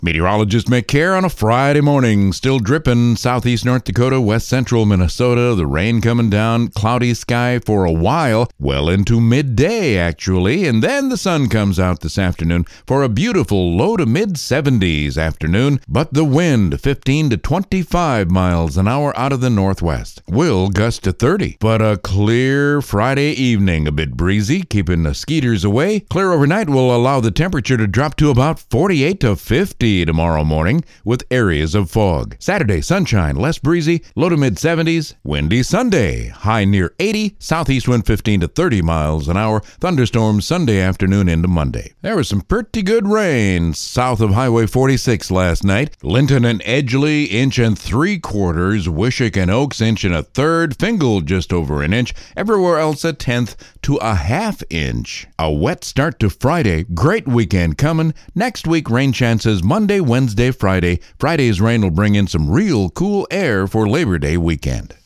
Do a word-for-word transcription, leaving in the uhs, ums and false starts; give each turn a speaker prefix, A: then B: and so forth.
A: Meteorologist Mick Care on a Friday morning. Still dripping southeast North Dakota, west central Minnesota. The rain coming down, cloudy sky for a while, well into midday actually, and then the sun comes out this afternoon for a beautiful low to mid seventies afternoon, but the wind fifteen to twenty-five miles an hour out of the northwest. Will gust to thirty, but a clear Friday evening, a bit breezy, keeping the skeeters away. Clear overnight will allow the temperature to drop to about forty-eight to fifty tomorrow morning with areas of fog. Saturday, sunshine, less breezy, low to mid seventies. Windy Sunday, high near eighty, southeast wind fifteen to thirty miles an hour. Thunderstorms Sunday afternoon into Monday. There was some pretty good rain south of Highway forty-six last night. Linton and Edgeley, inch and three quarters. Wishick and Oaks, inch and a third. Fingal, just over an inch. Everywhere else a tenth to a half inch. A wet start to Friday. Great weekend coming. Next week, rain chances Monday, Wednesday, Friday. Friday's rain will bring in some real cool air for Labor Day weekend.